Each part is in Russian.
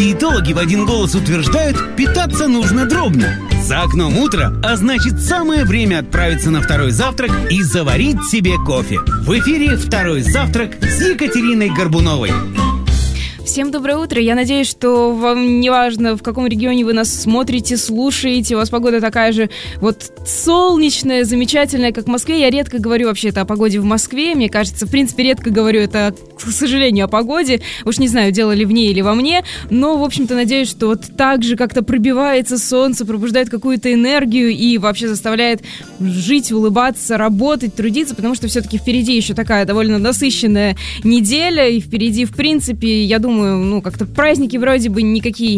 Диетологи в один голос утверждают, питаться нужно дробно. За окном утро, а значит самое время отправиться на второй завтрак и заварить себе кофе. В эфире «Второй завтрак» с Екатериной Горбуновой. Всем доброе утро. Я надеюсь, что вам не важно, в каком регионе вы нас смотрите, слушаете. У вас погода такая же вот солнечная, замечательная, как в Москве. Я редко говорю вообще-то о погоде в Москве. Мне кажется, в принципе, редко говорю это, к сожалению, о погоде. Уж не знаю, дело ли в ней или во мне. Но, в общем-то, надеюсь, что вот так же как-то пробивается солнце, пробуждает какую-то энергию и вообще заставляет жить, улыбаться, работать, трудиться. Потому что все-таки впереди еще такая довольно насыщенная неделя. И впереди, в принципе, я думаю, как-то праздники вроде бы никакие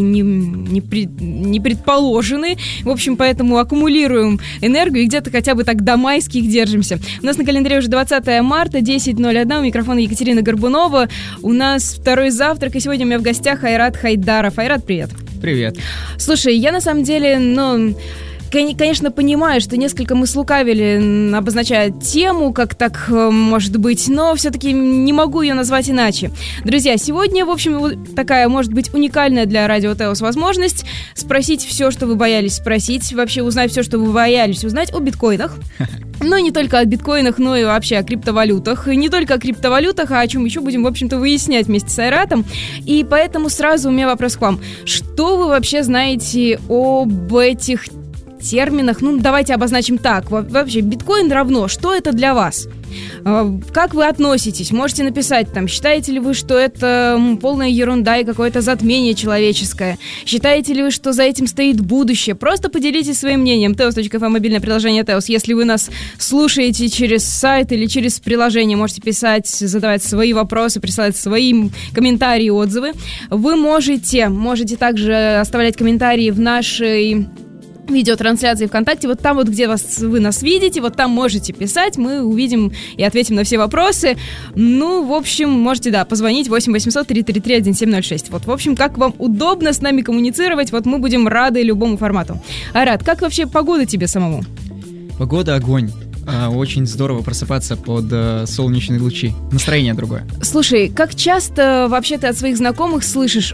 не предположены. В общем, поэтому аккумулируем энергию и где-то хотя бы так до майских держимся. У нас на календаре уже 20 марта, 10:01. У микрофона Екатерина Горбунова. У нас второй завтрак, и сегодня у меня в гостях Айрат Хайдаров. Айрат, привет. Привет. Слушай, я на самом деле, конечно, понимаю, что несколько мы слукавили, обозначая тему, как так может быть, но все-таки не могу ее назвать иначе. Друзья, сегодня, в общем, такая, может быть, уникальная для Радио Теос возможность спросить все, что вы боялись спросить, вообще узнать все, что вы боялись узнать о биткоинах. Но не только о биткоинах, но и вообще о криптовалютах. И не только о криптовалютах, а о чем еще будем, в общем-то, выяснять вместе с Айратом. И поэтому сразу у меня вопрос к вам. Что вы вообще знаете об этих терминах? Давайте обозначим так. Вообще, биткоин равно. Что это для вас? Как вы относитесь? Можете написать там, считаете ли вы, что это полная ерунда и какое-то затмение человеческое? Считаете ли вы, что за этим стоит будущее? Просто поделитесь своим мнением. Teos.fm, мобильное приложение Teos. Если вы нас слушаете через сайт или через приложение, можете писать, задавать свои вопросы, присылать свои комментарии, отзывы. Вы можете также оставлять комментарии в нашей видеотрансляции ВКонтакте, вот там вот, где вы нас видите, вот там можете писать, мы увидим и ответим на все вопросы. В общем, можете, позвонить 8 800 333 1706. Вот, в общем, как вам удобно с нами коммуницировать, вот мы будем рады любому формату. Айрат, как вообще погода тебе самому? Погода огонь. Очень здорово просыпаться под солнечные лучи. Настроение другое. Слушай, как часто вообще ты от своих знакомых слышишь: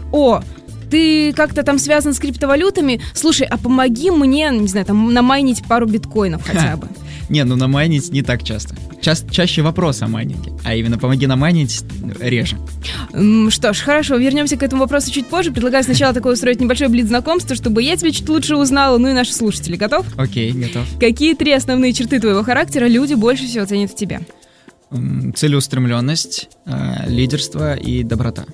ты как-то там связан с криптовалютами? Слушай, а помоги мне, не знаю, там намайнить пару биткоинов хотя бы. Намайнить не так часто. Чаще вопрос о майнинге, а именно помоги намайнить реже. Что ж, хорошо, вернемся к этому вопросу чуть позже. Предлагаю сначала такое устроить небольшое блиц-знакомство, чтобы я тебя чуть лучше узнала, и наши слушатели. Готов? Окей, готов. Какие 3 основные черты твоего характера люди больше всего ценят в тебе? Целеустремленность, лидерство и доброта.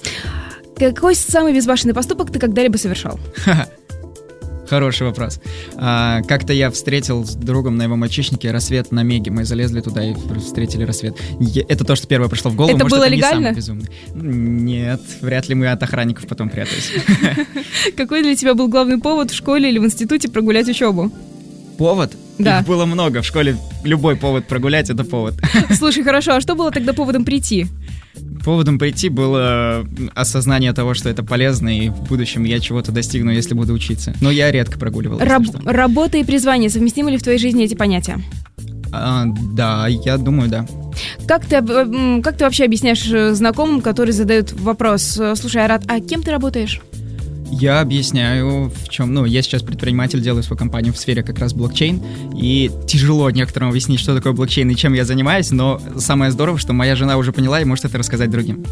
Какой самый безбашенный поступок ты когда-либо совершал? Хороший вопрос. Как-то я встретил с другом на его мальчишнике рассвет на Меге. Мы залезли туда и встретили рассвет. Это то, что первое пришло в голову. Это Может, было это легально? Не самый безумный. Нет, вряд ли мы от охранников потом прятались. Какой для тебя был главный повод в школе или в институте прогулять учебу? Повод? Да. Их было много. В школе любой повод прогулять — это повод. Слушай, хорошо, а что было тогда поводом прийти? Поводом прийти было осознание того, что это полезно, и в будущем я чего-то достигну, если буду учиться. Но я редко прогуливал. Работа и призвание, совместимы ли в твоей жизни эти понятия? Да, я думаю, да. Как ты вообще объясняешь знакомым, которые задают вопрос: слушай, Айрат, а кем ты работаешь? Я объясняю, в чем... я сейчас предприниматель, делаю свою компанию в сфере как раз блокчейн, и тяжело некоторым объяснить, что такое блокчейн и чем я занимаюсь, но самое здорово, что моя жена уже поняла и может это рассказать другим.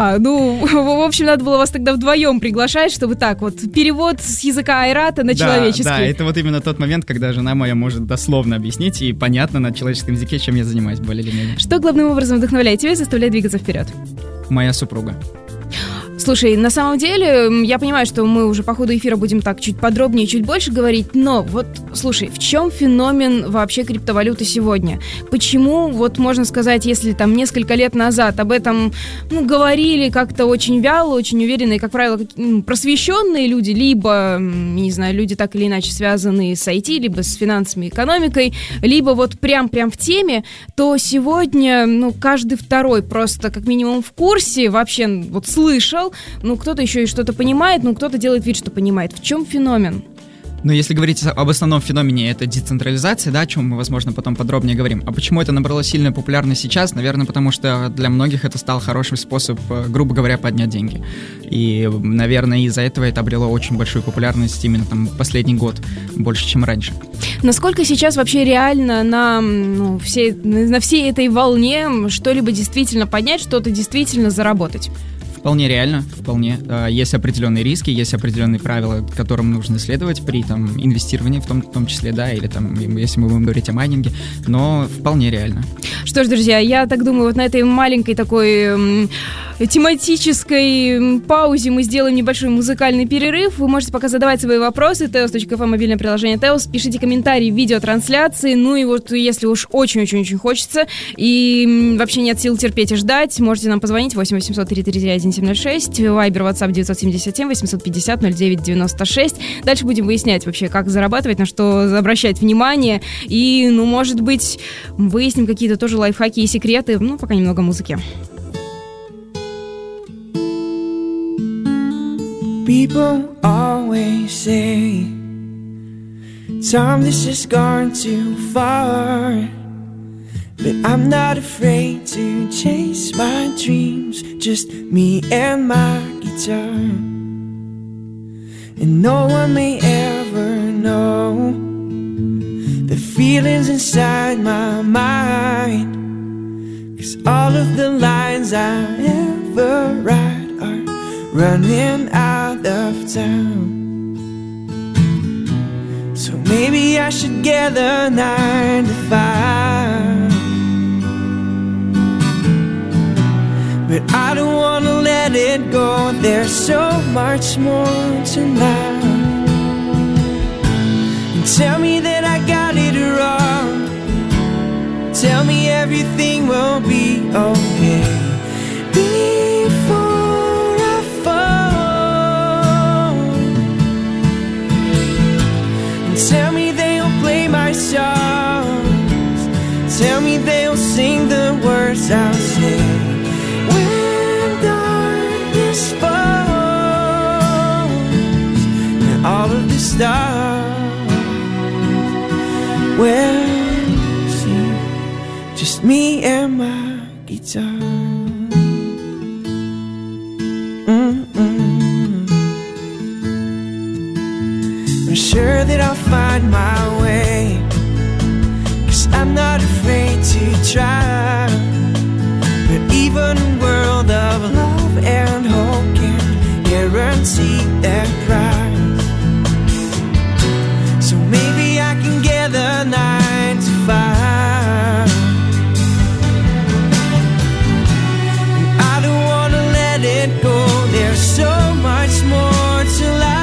В общем, надо было вас тогда вдвоем приглашать, чтобы так вот, перевод с языка Айрата на человеческий. Да, это вот именно тот момент, когда жена моя может дословно объяснить и понятно на человеческом языке, чем я занимаюсь, более или менее. Что главным образом вдохновляет тебя и заставляет двигаться вперед? Моя супруга. Слушай, на самом деле, я понимаю, что мы уже по ходу эфира будем так чуть подробнее, чуть больше говорить, но вот, слушай, в чем феномен вообще криптовалюты сегодня? Почему, вот можно сказать, если там несколько лет назад об этом, говорили как-то очень вяло, очень уверенно, и, как правило, просвещенные люди, либо, не знаю, люди так или иначе связанные с IT, либо с финансами, экономикой, либо вот прям в теме, то сегодня, каждый второй просто как минимум в курсе, вообще вот слышал, кто-то еще и что-то понимает, кто-то делает вид, что понимает. В чем феномен? Но если говорить об основном феномене, это децентрализация, да, о чем мы, возможно, потом подробнее говорим. А почему это набрало сильную популярность сейчас? Наверное, потому что для многих это стал хороший способ, грубо говоря, поднять деньги. И, наверное, из-за этого это обрело очень большую популярность именно там последний год, больше, чем раньше. Насколько сейчас вообще реально на всей этой волне что-либо действительно поднять, что-то действительно заработать? Вполне реально, вполне. Есть определенные риски, есть определенные правила, которым нужно следовать при там, инвестировании в том числе, да, или там, если мы будем говорить о майнинге, но вполне реально. Что ж, друзья, я так думаю, вот на этой маленькой такой тематической паузе мы сделаем небольшой музыкальный перерыв. Вы можете пока задавать свои вопросы. Teos.fm, мобильное приложение Teos. Пишите комментарии в видеотрансляции. Ну и вот если уж очень-очень-очень хочется и вообще нет сил терпеть и ждать, можете нам позвонить 8 800 333 1706, Вайбер, WhatsApp 977 850 09 96. Дальше будем выяснять вообще, как зарабатывать, на что обращать внимание. И, ну, может быть, выясним какие-то тоже лайфхаки и секреты. Ну, пока немного музыки. People always say, Tom, this has gone too far. But I'm not afraid to chase my dreams, just me and my guitar. And no one may ever know the feelings inside my mind, 'cause all of the lines I ever write are running out of time. So maybe I should get a 9 to 5, but I don't wanna let it go. There's so much more to life. And tell me that I got it wrong, tell me everything will be okay before tell me they'll play my songs, tell me they'll sing the words I'll say when darkness falls and all of the stars will see just me and my guitar. I'm sure that I'll find my way, 'cause I'm not afraid to try. But even a world of love and hope can't guarantee that prize. So maybe I can get the 9 to 5, and I don't wanna let it go. There's so much more to life.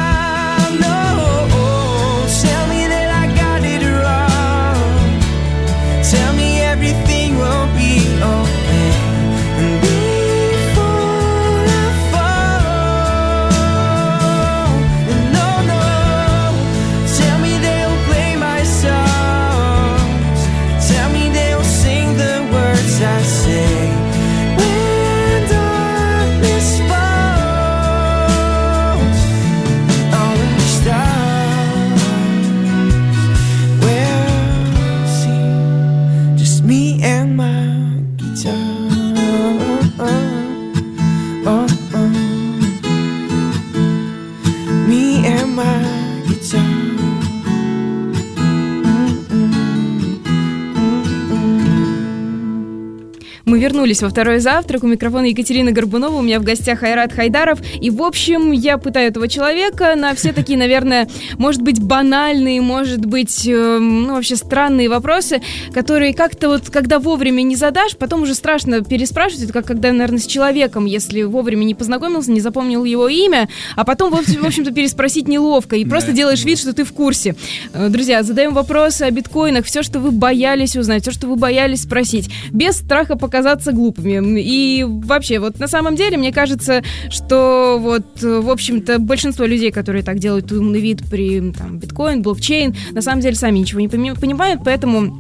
Мы вернулись во второй завтрак. У микрофона Екатерина Горбунова. У меня в гостях Айрат Хайдаров. И, в общем, я пытаю этого человека на все такие, наверное, может быть, банальные, может быть, вообще странные вопросы, которые как-то вот, когда вовремя не задашь, потом уже страшно переспрашивать. Это как когда, наверное, с человеком, если вовремя не познакомился, не запомнил его имя, а потом, в общем-то, переспросить неловко. И просто делаешь вид, что ты в курсе. Друзья, задаем вопросы о биткоинах. Все, что вы боялись узнать, все, что вы боялись спросить. Без страха показаться глупыми. И вообще, вот на самом деле, мне кажется, что вот, в общем-то, большинство людей, которые так делают умный вид при там, биткоин, блокчейн, на самом деле сами ничего не понимают, поэтому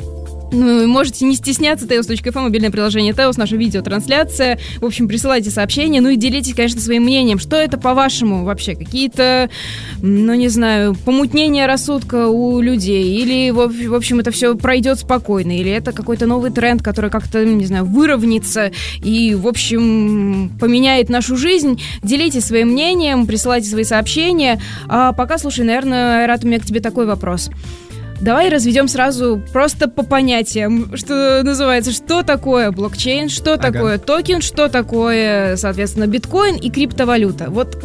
Ну, можете не стесняться, Teos.fm, мобильное приложение Teos, наша видеотрансляция. В общем, присылайте сообщения, ну и делитесь, конечно, своим мнением. Что это, по-вашему, вообще? Какие-то, ну, не знаю, помутнения рассудка у людей? Или, в общем, это все пройдет спокойно? Или это какой-то новый тренд, который как-то, не знаю, выровняется и, в общем, поменяет нашу жизнь? Делитесь своим мнением, присылайте свои сообщения. А пока, слушай, наверное, Айрат, у меня к тебе такой вопрос. Давай разведем сразу просто по понятиям, что называется, что такое блокчейн, что такое токен, что такое, соответственно, биткоин и криптовалюта. Вот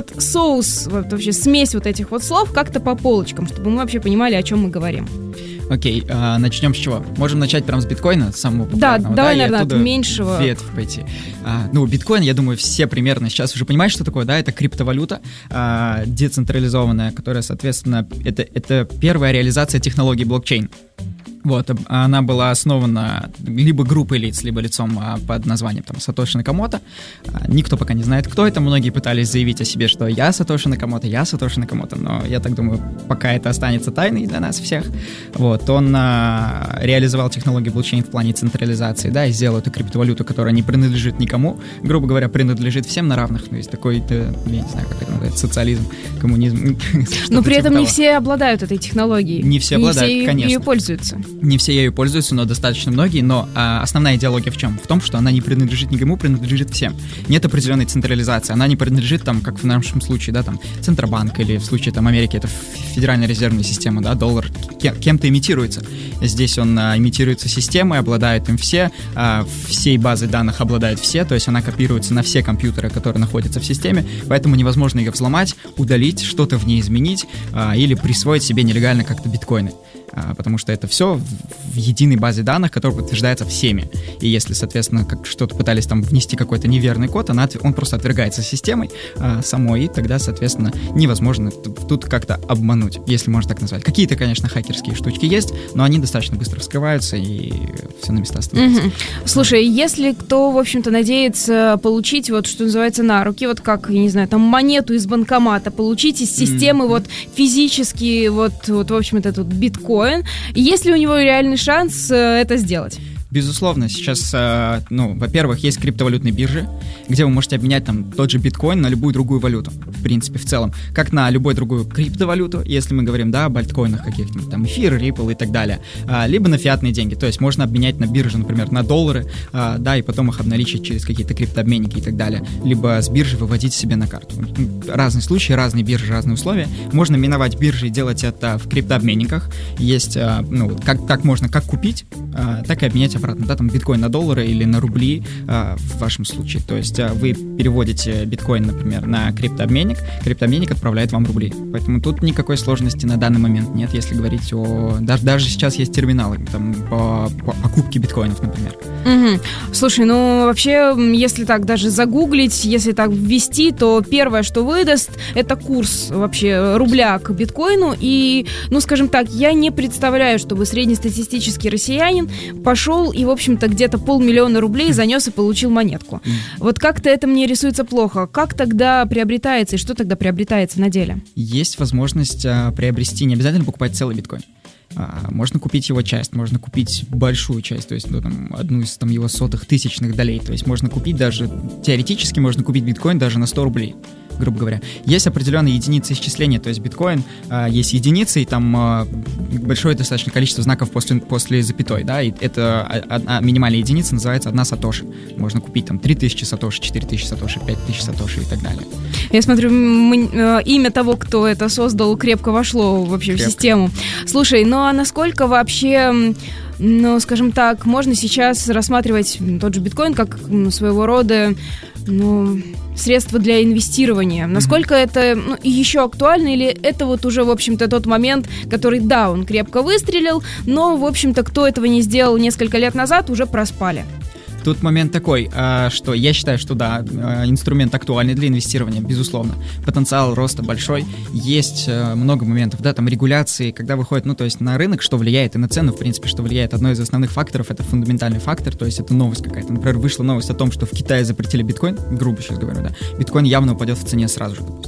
соус, вот вообще смесь вот этих вот слов как-то по полочкам, чтобы мы вообще понимали, о чем мы говорим. Окей, начнем с чего? Можем начать прям с биткоина, самого популярного. Да, давай, наверное, от меньшего. Ветвь пойти. Биткоин, я думаю, все примерно сейчас уже понимают, что такое, да, это криптовалюта децентрализованная, которая, соответственно, это первая реализация технологии блокчейн. Вот, она была основана либо группой лиц, либо лицом под названием там Сатоши Накамото. Никто пока не знает, кто это. Многие пытались заявить о себе, что я Сатоши Накамото, но я так думаю, пока это останется тайной для нас всех. Вот, он реализовал технологию блокчейн в плане централизации, да, и сделал эту криптовалюту, которая не принадлежит никому, грубо говоря, принадлежит всем на равных. То есть такой, я не знаю, как это называется, социализм, коммунизм. Но при этом не все обладают этой технологией. Не все обладают, конечно. Не все ею пользуются. Не все ею пользуются, но достаточно многие. Но основная идеология в чем? В том, что она не принадлежит никому, принадлежит всем. Нет определенной централизации. Она не принадлежит, там, как в нашем случае, да, там, Центробанк, или в случае там Америки это Федеральная резервная система, да, доллар кем-то имитируется. Здесь он имитируется системой, обладают им все, всей базой данных обладают все, то есть она копируется на все компьютеры, которые находятся в системе, поэтому невозможно ее взломать, удалить, что-то в ней изменить или присвоить себе нелегально как-то биткоины. Потому что это все в единой базе данных, которая подтверждается всеми. И если, соответственно, что-то пытались там внести какой-то неверный код, он просто отвергается системой самой, и тогда, соответственно, невозможно тут как-то обмануть, если можно так назвать. Какие-то, конечно, хакерские штучки есть, но они достаточно быстро вскрываются, и все на места становится. Слушай, если кто, в общем-то, надеется получить, вот, что называется, на руки, вот как, я не знаю, там, монету из банкомата, получить из системы вот физически, вот, в общем-то, этот биткоин, есть ли у него реальный шанс это сделать? Безусловно, сейчас, во-первых, есть криптовалютные биржи, где вы можете обменять там тот же биткоин на любую другую валюту, в принципе, в целом, как на любую другую криптовалюту, если мы говорим, да, об альткоинах каких-нибудь, там, эфир, Ripple и так далее, либо на фиатные деньги, то есть можно обменять на бирже, например, на доллары, да, и потом их обналичить через какие-то криптообменники и так далее, либо с биржи выводить себе на карту. Разные случаи, разные биржи, разные условия. Можно миновать биржи и делать это в криптообменниках. Есть, как можно как купить, так и обменять обратно, да, там биткоин на доллары или на рубли в вашем случае. То есть вы переводите биткоин, например, на криптообменник отправляет вам рубли. Поэтому тут никакой сложности на данный момент нет, если говорить о... Даже сейчас есть терминалы там, по покупке биткоинов, например. Слушай, вообще, если так даже загуглить, если так ввести, то первое, что выдаст, это курс вообще рубля к биткоину. И, скажем так, я не представляю, чтобы среднестатистический россиянин пошел и, в общем-то, где-то 500 000 рублей занес и получил монетку. Вот как-то это мне рисуется плохо. Как тогда приобретается и что тогда приобретается на деле? Есть возможность приобрести, не обязательно покупать целый биткоин. Можно купить его часть, можно купить большую часть, то есть одну из его сотых тысячных долей. То есть можно купить даже, теоретически можно купить биткоин даже на 100 рублей, грубо говоря. Есть определенные единицы исчисления, то есть биткоин есть единицы, и там большое достаточно количество знаков после запятой, да, и это минимальная единица называется 1 сатоши. Можно купить там 3000 сатоши, 4000 сатоши, 5000 сатоши и так далее. Я смотрю, имя того, кто это создал, крепко вошло вообще в систему. Слушай, а насколько вообще, скажем так, можно сейчас рассматривать тот же биткоин как своего рода, средство для инвестирования? Насколько это еще актуально, или это вот уже, в общем-то, тот момент, который, да, он крепко выстрелил, но, в общем-то, кто этого не сделал несколько лет назад, уже проспали? Тут момент такой, что я считаю, что да, инструмент актуальный для инвестирования, безусловно. Потенциал роста большой. Есть много моментов, да, там регуляции, когда выходит, то есть на рынок, что влияет, и на цену, в принципе, что влияет. Одно из основных факторов — это фундаментальный фактор, то есть это новость какая-то. Например, вышла новость о том, что в Китае запретили биткоин, грубо сейчас говорю, да, биткоин явно упадет в цене сразу же, допустим.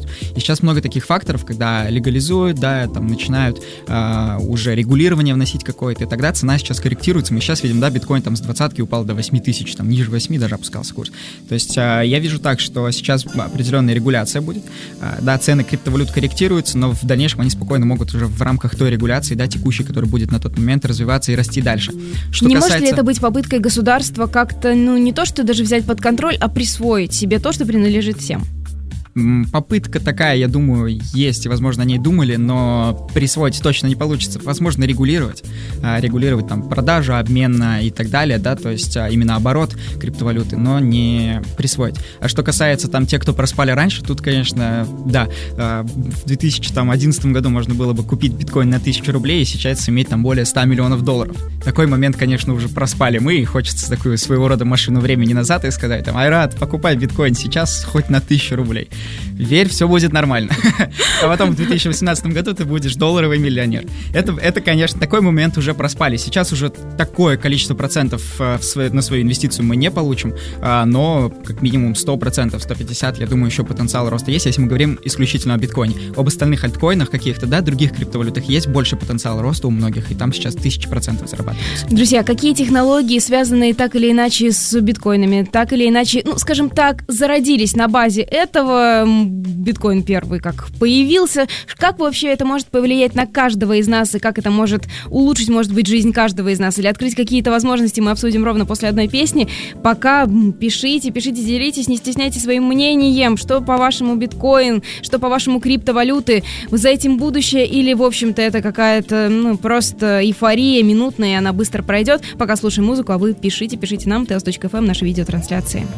И сейчас много таких факторов, когда легализуют, да, там начинают уже регулирование вносить какое-то, и тогда цена сейчас корректируется. Мы сейчас видим, да, биткоин там с 20-ки упал до 8 тысяч, там ниже 8 даже опускался курс. То есть я вижу так, что сейчас определенная регуляция будет, да, цены криптовалют корректируются, но в дальнейшем они спокойно могут уже в рамках той регуляции, да, текущей, которая будет на тот момент, развиваться и расти дальше. Что не может ли это быть попыткой государства как-то, ну, не то, что даже взять под контроль, а присвоить себе то, что принадлежит всем? Попытка такая, я думаю, есть, и, возможно, о ней думали, но присвоить точно не получится. Возможно, регулировать там продажу, обмен и так далее, да, то есть именно оборот криптовалюты, но не присвоить. А что касается там тех, кто проспали раньше, тут, конечно, да, в 2011 году можно было бы купить биткоин на 1000 рублей и сейчас иметь там более 100 миллионов долларов. Такой момент, конечно, уже проспали мы, и хочется такую своего рода машину времени назад и сказать, там, Айрат, покупай биткоин сейчас хоть на 1000 рублей. Верь, все будет нормально. А потом в 2018 году ты будешь долларовый миллионер. Это, конечно, такой момент уже проспали. Сейчас уже такое количество процентов на свою инвестицию мы не получим, но как минимум 100%, 150%, я думаю, еще потенциал роста есть, если мы говорим исключительно о биткоине. Об остальных альткоинах каких-то, да, других криптовалютах есть больше потенциала роста у многих, и там сейчас 1000% зарабатывается. Друзья, какие технологии, связанные так или иначе с биткоинами, так или иначе, ну, скажем так, зародились на базе этого? Биткоин первый как появился. Как вообще это может повлиять на каждого из нас, и как это может улучшить, может быть, жизнь каждого из нас, или открыть какие-то возможности, мы обсудим ровно после одной песни. Пока пишите, делитесь, не стесняйтесь своим мнением, что по-вашему биткоин, что по-вашему криптовалюты, за этим будущее, или, в общем-то, это какая-то, ну, просто эйфория минутная, и она быстро пройдет. Пока слушаем музыку, а вы пишите нам, teos.fm, наши видеотрансляции.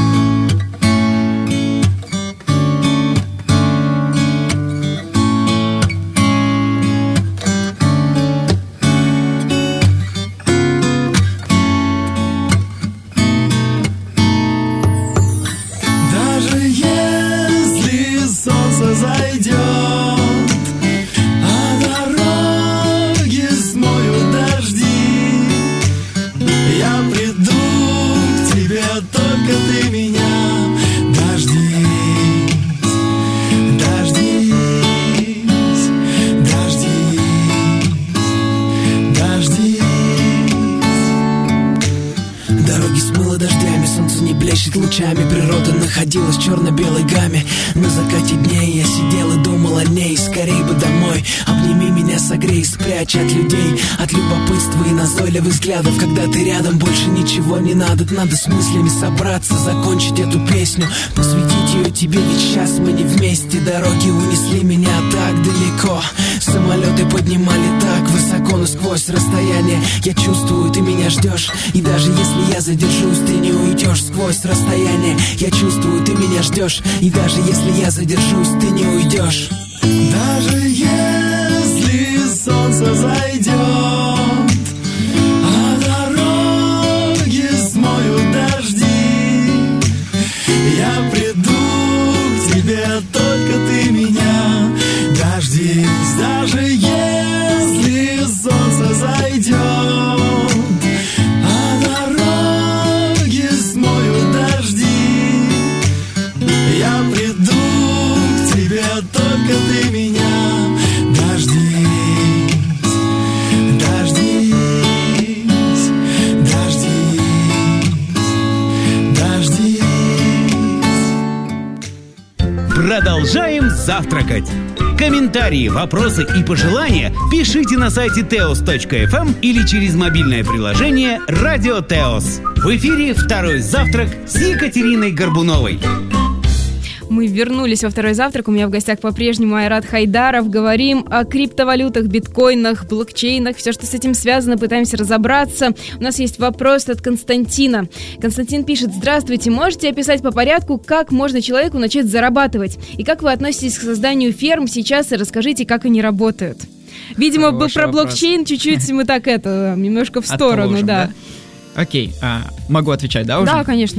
Лучами природа находилась в черно-белой гамме. На закате дней я сидел и думал о ней. Скорей бы домой, обними меня, согрей, спрячь от людей, от любопытства и назойливых взглядов. Когда ты рядом, больше ничего не надо. Надо с мыслями собраться, закончить эту песню, посвятить ее тебе, ведь сейчас мы не вместе. Дороги унесли меня так далеко, самолеты поднимали так высоко, но сквозь расстояние я чувствую, ты меня ждешь. И даже если я задержусь, ты не уйдешь сквозь расстояние. Я чувствую, ты меня ждешь. И даже если я задержусь, ты не уйдешь. Даже если солнце зайдет, а дороги смоют дожди, я приду к тебе, только ты меня дождись. Даже если солнце зайдет, только ты меня дождись, дождись. Продолжаем завтракать. Комментарии, вопросы и пожелания пишите на сайте teos.fm или через мобильное приложение «Радио Теос». В эфире «Второй завтрак» с Екатериной Горбуновой. Мы вернулись во второй завтрак. У меня в гостях по-прежнему Айрат Хайдаров. Говорим о криптовалютах, биткоинах, блокчейнах. Все, что с этим связано, пытаемся разобраться. У нас есть вопрос от Константина. Константин пишет: здравствуйте, можете описать по порядку, как можно человеку начать зарабатывать? И как вы относитесь к созданию ферм сейчас? И расскажите, как они работают. Видимо, Хороший про вопрос. блокчейн чуть-чуть мы так немножко в сторону, Отложим, да. Окей, могу отвечать, да, уже? Да, конечно.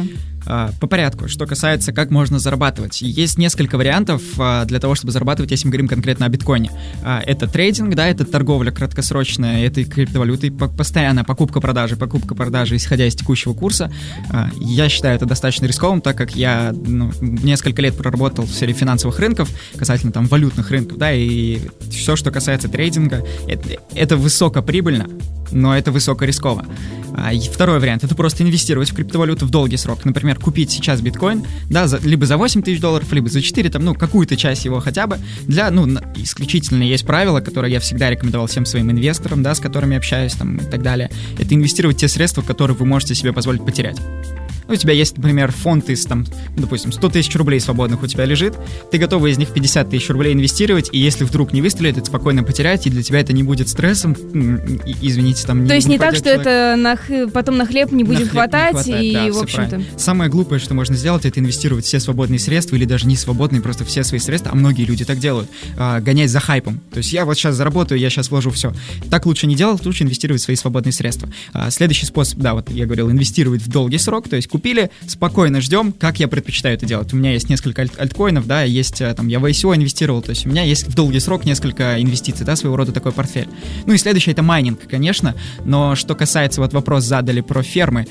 По порядку, что касается, как можно зарабатывать. Есть несколько вариантов для того, чтобы зарабатывать, если мы говорим конкретно о биткоине. Это трейдинг, да, это торговля краткосрочная, это криптовалютой, постоянная покупка-продажа, исходя из текущего курса. Я считаю это достаточно рисковым, так как я несколько лет проработал в сфере финансовых рынков, касательно там валютных рынков, да, и все, что касается трейдинга, это высокоприбыльно, но это высокорисково. Второй вариант — это просто инвестировать в криптовалюту в долгий срок. Например, купить сейчас биткоин, да, либо за $8000, либо за 4, там, какую-то часть его хотя бы. Исключительно есть правило, которое я всегда рекомендовал всем своим инвесторам, да, с которыми общаюсь, там, и так далее. Это инвестировать те средства, которые вы можете себе позволить потерять. У тебя есть, например, фонд из, допустим, 100 тысяч рублей свободных у тебя лежит, ты готова из них 50 тысяч рублей инвестировать, и если вдруг не выстрелит, это спокойно потерять, и для тебя это не будет стрессом, извините, там... То есть не так, что это потом на хлеб не будет хватать, и, да, в общем-то... Самое глупое, что можно сделать, это инвестировать все свободные средства, или даже не свободные, просто все свои средства, а многие люди так делают, гонять за хайпом. То есть я вот сейчас заработаю, я сейчас вложу все. Так лучше не делать, лучше инвестировать в свои свободные средства. Следующий способ, да, вот я говорил, инвестировать в долгий срок, то есть купили, спокойно ждем, как я предпочитаю это делать. У меня есть несколько альткоинов, да, есть, там, я в ICO инвестировал, то есть у меня есть в долгий срок несколько инвестиций, да, своего рода такой портфель. И следующее — это майнинг, конечно, но что касается, вот вопрос задали про фермы,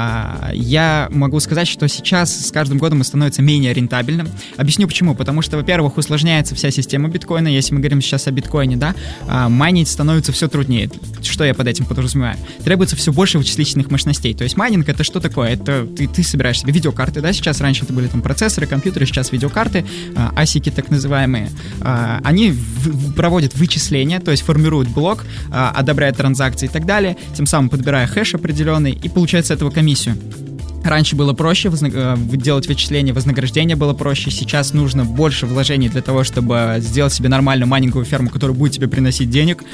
я могу сказать, что сейчас с каждым годом он становится менее рентабельным. Объясню почему. Потому что, во-первых, усложняется вся система биткоина, если мы говорим сейчас о биткоине, да, майнить становится все труднее. Что я под этим подразумеваю? Требуется все больше вычислительных мощностей. То есть майнинг — это что такое? Это ты собираешь себе видеокарты, да, сейчас раньше это были там процессоры, компьютеры, сейчас видеокарты, асики так называемые, они проводят вычисления, то есть формируют блок, одобряют транзакции и так далее, тем самым подбирая хэш определенный и получает с этого комиссию. Раньше было проще делать вычисления, вознаграждение было проще. Сейчас нужно больше вложений для того, чтобы сделать себе нормальную майнинговую ферму, которая будет тебе приносить денег.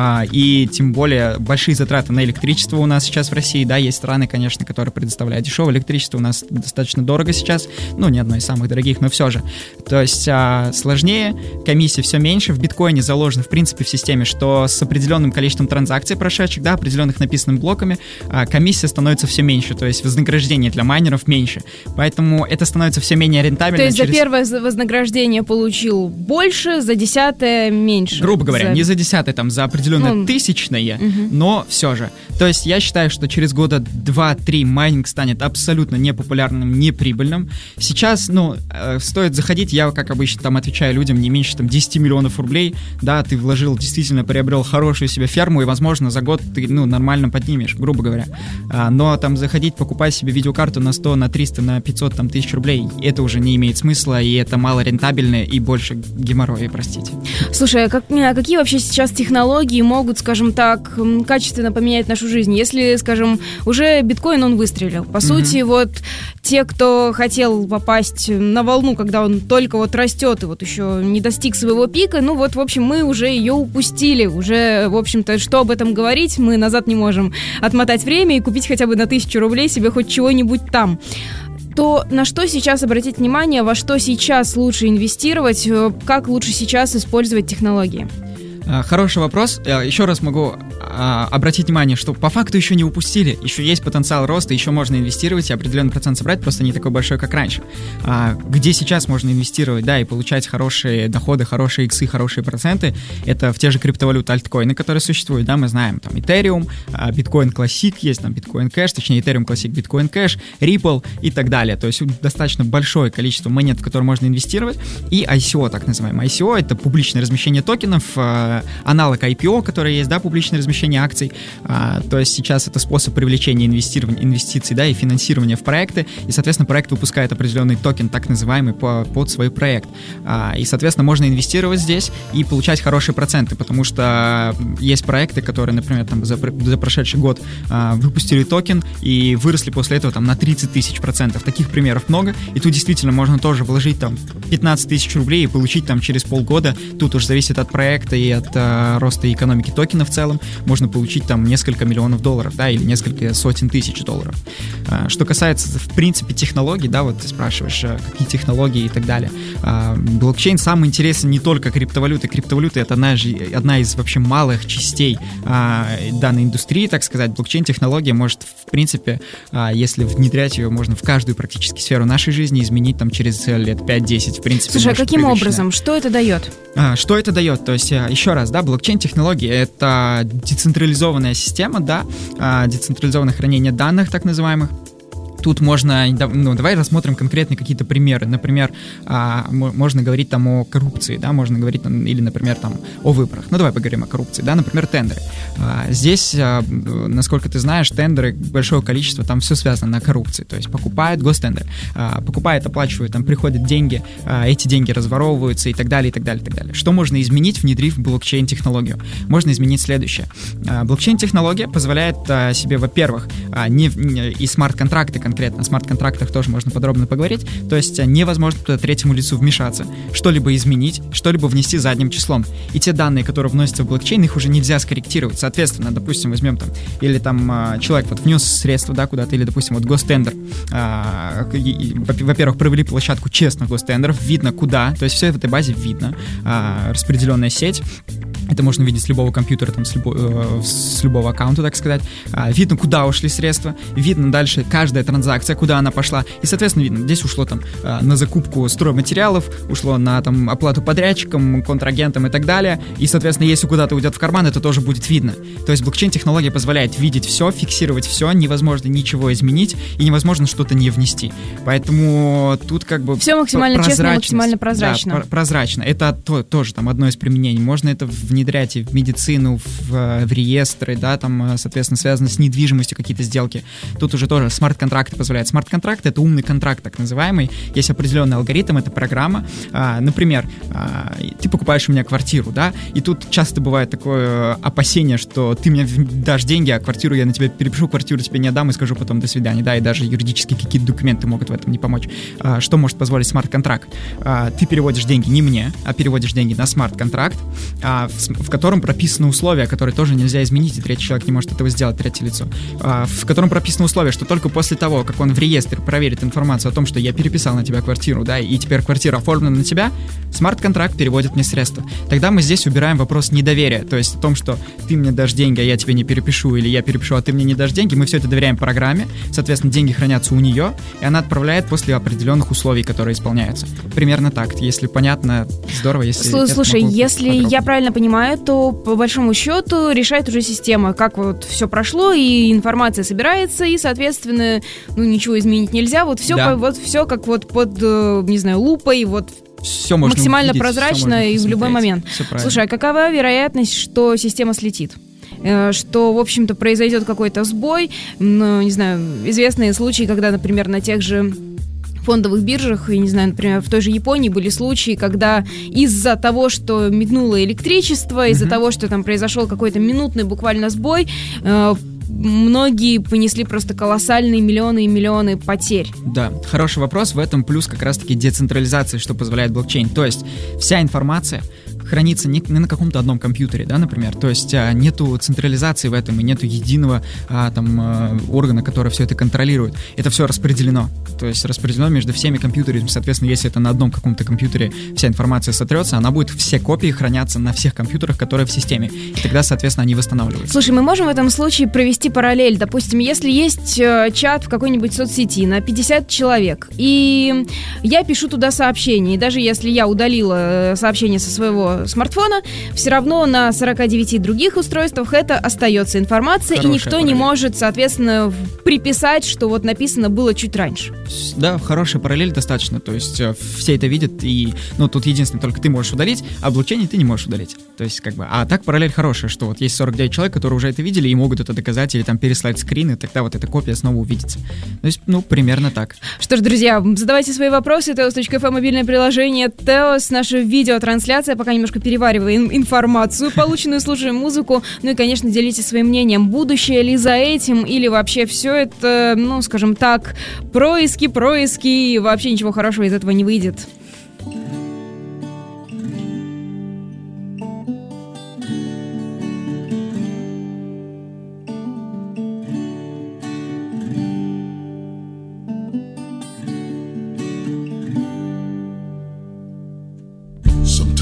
И тем более большие затраты на электричество у нас сейчас в России. Да, есть страны, конечно, которые предоставляют дешевое электричество. У нас достаточно дорого сейчас. Не одно из самых дорогих, но все же. То есть сложнее, комиссии все меньше. В биткоине заложено, в принципе, в системе, что с определенным количеством транзакций прошедших, да, определенных написанными блоками, комиссия становится все меньше. То есть вознаграждение для майнеров меньше. Поэтому это становится все менее рентабельно. То есть за первое вознаграждение получил больше, за 10-е меньше. Грубо говоря, не за 10-е, там, за определенное тысячное, но все же. То есть я считаю, что через года 2-3 майнинг станет абсолютно непопулярным, неприбыльным. Сейчас, стоит заходить, я, как обычно, там отвечаю людям, не меньше там 10 миллионов рублей, да, ты вложил, действительно приобрел хорошую себе ферму, и, возможно, за год ты, нормально поднимешь, грубо говоря. Но там заходить, покупать себе видеокарту на 100, на 300, на 500 тысяч рублей, это уже не имеет смысла, и это мало рентабельно, и больше геморроя, простите. Слушай, а какие вообще сейчас технологии могут, скажем так, качественно поменять нашу жизнь? Если, скажем, уже биткоин, он выстрелил. По сути, вот те, кто хотел попасть на волну, когда он только вот растет и вот еще не достиг своего пика, в общем, мы уже ее упустили. Уже, в общем-то, что об этом говорить, мы назад не можем отмотать время и купить хотя бы на 1000 рублей себе хоть чего-нибудь там. То на что сейчас обратить внимание, во что сейчас лучше инвестировать, как лучше сейчас использовать технологии? Хороший вопрос. Еще раз могу обратить внимание, что по факту еще не упустили, еще есть потенциал роста, еще можно инвестировать и определенный процент собрать, просто не такой большой, как раньше. Где сейчас можно инвестировать, да, и получать хорошие доходы, хорошие иксы, хорошие проценты, это в те же криптовалюты, альткоины, которые существуют, да, мы знаем, там, Ethereum, Bitcoin Classic есть, там, Bitcoin Cash, точнее, Ethereum Classic, Bitcoin Cash, Ripple и так далее, то есть достаточно большое количество монет, в которые можно инвестировать, и ICO, так называемое. ICO — это публичное размещение токенов, аналог IPO, который есть, да, публичное размещение акций. То есть сейчас это способ привлечения инвестиций, да, и финансирования в проекты, и, соответственно, проект выпускает определенный токен, так называемый, под свой проект. И, соответственно, можно инвестировать здесь и получать хорошие проценты, потому что есть проекты, которые, например, там, за прошедший год выпустили токен и выросли после этого там на 30 тысяч процентов. Таких примеров много, и тут действительно можно тоже вложить там 15 тысяч рублей и получить там через полгода. Тут уж зависит от проекта и от роста экономики токена в целом, можно получить там несколько миллионов долларов, да, или несколько сотен тысяч долларов. Что касается, в принципе, технологий, да, вот ты спрашиваешь, какие технологии и так далее. Блокчейн самый интересный не только криптовалюты. Криптовалюта — это одна из вообще малых частей данной индустрии, так сказать. Блокчейн-технология может, в принципе, если внедрять ее, можно в каждую практически сферу нашей жизни изменить там через лет 5-10, в принципе. Слушай, а каким образом? Что это дает? Что это дает? То есть, еще раз, да, блокчейн-технология — это децентрализованная система, да, децентрализованное хранение данных, так называемых. Тут можно, давай рассмотрим конкретные какие-то примеры. Например, можно говорить там о коррупции, да, можно говорить там, или, например, там о выборах. Ну, давай поговорим о коррупции, да, например, тендеры. Здесь, насколько ты знаешь, тендеры, большое количество, там все связано на коррупции. То есть покупают гостендеры, покупают, оплачивают, там приходят деньги, эти деньги разворовываются и так далее, и так далее, и так далее. Что можно изменить, внедрив блокчейн-технологию? Можно изменить следующее. Блокчейн-технология позволяет себе, во-первых, и смарт-контракты конкретно, о смарт-контрактах тоже можно подробно поговорить, то есть невозможно туда третьему лицу вмешаться, что-либо изменить, что-либо внести задним числом. И те данные, которые вносятся в блокчейн, их уже нельзя скорректировать. Соответственно, допустим, возьмем там, или там человек вот внес средства, да, куда-то, или, допустим, вот гостендер, во-первых, провели площадку честно гостендеров, видно куда, то есть все в этой базе видно, распределенная сеть. Это можно видеть с любого компьютера, там, с любого аккаунта, так сказать. Видно, куда ушли средства, видно дальше каждая транзакция, куда она пошла. И, соответственно, видно, здесь ушло там на закупку стройматериалов, ушло на там оплату подрядчикам, контрагентам и так далее. И, соответственно, если куда-то уйдет в карман, это тоже будет видно. То есть блокчейн-технология позволяет видеть все, фиксировать все, невозможно ничего изменить и невозможно что-то не внести. Поэтому тут как бы все максимально честно, максимально прозрачно. Да, прозрачно. Это тоже там одно из применений. Можно это внедрять и в медицину, в реестры, да, там, соответственно, связано с недвижимостью какие-то сделки. Тут уже тоже смарт-контракты позволяют. Смарт-контракт — это умный контракт, так называемый. Есть определенный алгоритм, это программа. Например, ты покупаешь у меня квартиру, да, и тут часто бывает такое опасение, что ты мне дашь деньги, а квартиру я на тебя перепишу, квартиру тебе не отдам и скажу потом до свидания, да, и даже юридические какие-то документы могут в этом не помочь. Что может позволить смарт-контракт? Ты переводишь деньги не мне, а переводишь деньги на смарт-контракт, в котором прописаны условия, которые тоже нельзя изменить, и третий человек не может этого сделать, третье лицо, в котором прописано условие, что только после того, как он в реестре проверит информацию о том, что я переписал на тебя квартиру, да, и теперь квартира оформлена на тебя, смарт-контракт переводит мне средства. Тогда мы здесь убираем вопрос недоверия, то есть о том, что ты мне дашь деньги, а я тебе не перепишу, или я перепишу, а ты мне не дашь деньги, мы все это доверяем программе, соответственно, деньги хранятся у нее, и она отправляет после определенных условий, которые исполняются. Примерно так, если понятно, здорово, если... Слушай, если я правильно понимаю, то по большому счету решает уже система, как вот все прошло, и информация собирается, и, соответственно, ничего изменить нельзя, вот все, да. Вот все как вот под, не знаю, лупой, вот все можно максимально увидеть, прозрачно и в любой момент. Слушай, а какова вероятность, что система слетит? Что, в общем-то, произойдет какой-то сбой? Не знаю, известные случаи, когда, например, на тех же фондовых биржах, и, не знаю, например, в той же Японии были случаи, когда из-за того, что мигнуло электричество, из-за того, что там произошел какой-то минутный буквально сбой, многие понесли просто колоссальные миллионы и миллионы потерь. Да, хороший вопрос. В этом плюс как раз-таки децентрализация, что позволяет блокчейн. То есть вся информация хранится не на каком-то одном компьютере, да, например. То есть нету централизации в этом и нету единого органа, который все это контролирует. Это все распределено. То есть распределено между всеми компьютерами. Соответственно, если это на одном каком-то компьютере вся информация сотрется, она будет, все копии хранятся на всех компьютерах, которые в системе. И тогда, соответственно, они восстанавливаются. Слушай, мы можем в этом случае провести параллель. Допустим, если есть чат в какой-нибудь соцсети на 50 человек, и я пишу туда сообщение, и даже если я удалила сообщение со своего смартфона, все равно на 49 других устройствах это остается информация, и никто не может, соответственно, приписать, что вот написано было чуть раньше. Да, хорошая параллель достаточно, то есть все это видят, и, тут единственное, только ты можешь удалить, а блокчейн ты не можешь удалить. То есть, а так параллель хорошая, что вот есть 49 человек, которые уже это видели и могут это доказать, или там переслать скрины, тогда вот эта копия снова увидится. То есть, примерно так. Что ж, друзья, задавайте свои вопросы. Teos.fm, мобильное приложение Teos, наша видеотрансляция, пока немножко перевариваем информацию полученную, слушаем музыку, и, конечно, делитесь своим мнением, будущее ли за этим, или вообще все это, скажем так, происки, и вообще ничего хорошего из этого не выйдет.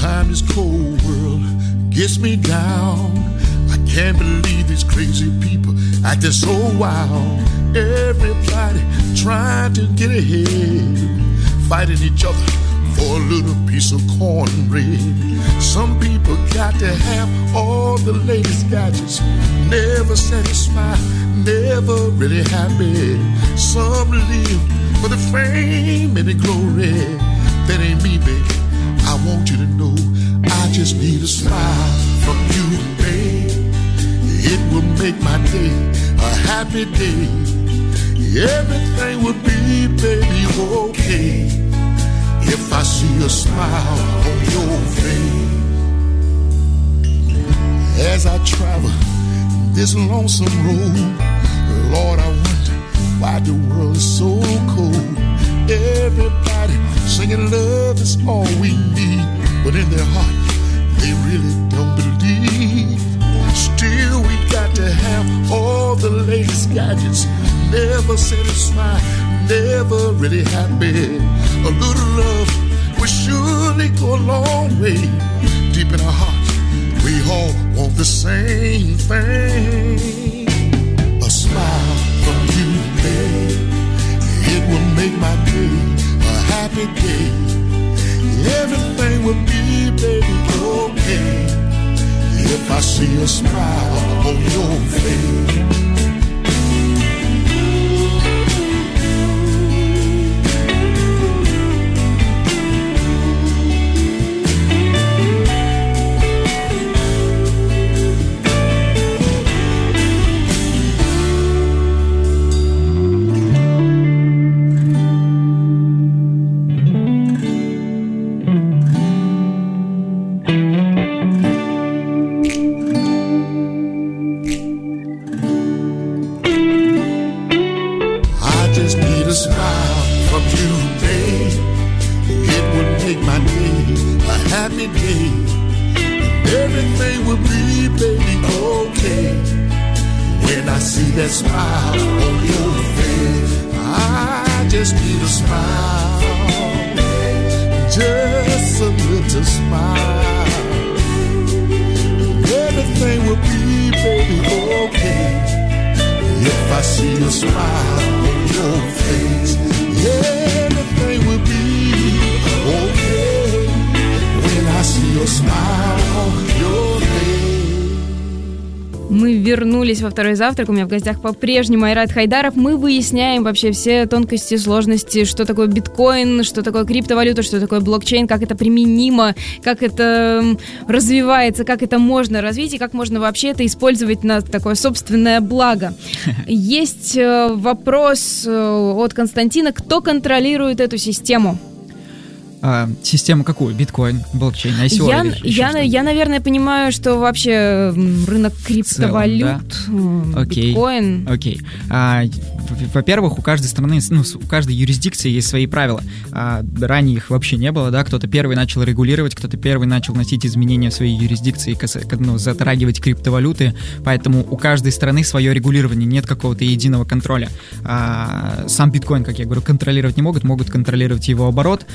Sometimes this cold world gets me down. I can't believe these crazy people acting so wild. Everybody trying to get ahead, fighting each other for a little piece of cornbread. Some people got to have all the latest gadgets, never satisfied, never really happy. Some live for the fame and the glory. That ain't me, baby. I want you to know I just need a smile from you, babe. It will make my day a happy day. Everything will be, baby, okay if I see a smile on your face. As I travel this lonesome road, Lord, I wonder why the world is so cold. Everybody singing love is all we need, but in their heart they really don't believe. Still we got to have all the latest gadgets, never satisfied, never really happy. A little love will surely go a long way. Deep in our hearts we all want the same thing. A smile from you, babe, it will make my day a happy day. Everything will be, baby, okay if I see a smile on your face. Вернулись во второй завтрак. У меня в гостях по-прежнему Айрат Хайдаров. Мы выясняем вообще все тонкости, сложности, что такое биткоин, что такое криптовалюта, что такое блокчейн, как это применимо, как это развивается, как это можно развить и как можно вообще это использовать на такое собственное благо. Есть вопрос от Константина. Кто контролирует эту систему? Систему какую? Биткоин, блокчейн, ICO? Я, наверное, понимаю, что вообще рынок криптовалют, целом, да? биткоин... Окей. Во-первых, у каждой страны, у каждой юрисдикции есть свои правила. Ранее их вообще не было, да? Кто-то первый начал регулировать, кто-то первый начал вносить изменения в свои юрисдикции, затрагивать криптовалюты, поэтому у каждой страны свое регулирование, нет какого-то единого контроля. Сам биткоин, как я говорю, контролировать не могут контролировать его оборот,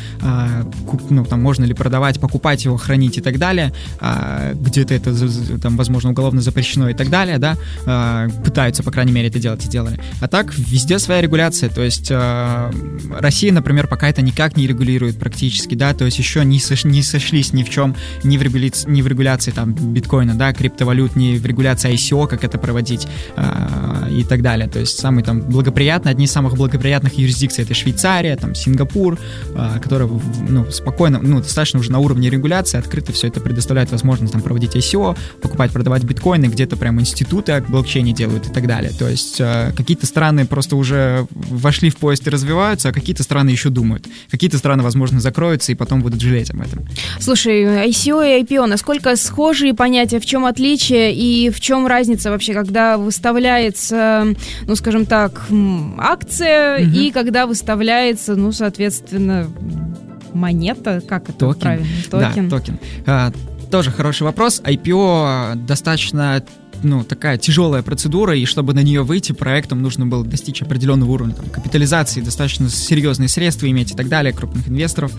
там можно ли продавать, покупать его, хранить и так далее, где-то это там, возможно, уголовно запрещено и так далее, да, пытаются, по крайней мере, это делать и делали. А так, везде своя регуляция, то есть Россия, например, пока это никак не регулирует практически, да, то есть еще не сошлись ни в чем, ни в регуляции там биткоина, да, криптовалют, ни в регуляции ICO, как это проводить и так далее, то есть самый там благоприятный, одни из самых благоприятных юрисдикций это Швейцария, там Сингапур, которые спокойно, достаточно уже на уровне регуляции, открыто все это предоставляет возможность там проводить ICO, покупать, продавать биткоины, где-то прям институты о блокчейне делают и так далее. То есть какие-то страны просто уже вошли в поезд и развиваются, а какие-то страны еще думают. Какие-то страны, возможно, закроются и потом будут жалеть об этом. Слушай, ICO и IPO, насколько схожие понятия, в чем отличие и в чем разница вообще, когда выставляется, скажем так, акция и когда выставляется, соответственно, монета, как это токен. Правильно? Токен. Да, токен. Тоже хороший вопрос. IPO достаточно такая тяжелая процедура, и чтобы на нее выйти, проектам нужно было достичь определенного уровня капитализации, достаточно серьезные средства иметь и так далее, крупных инвесторов.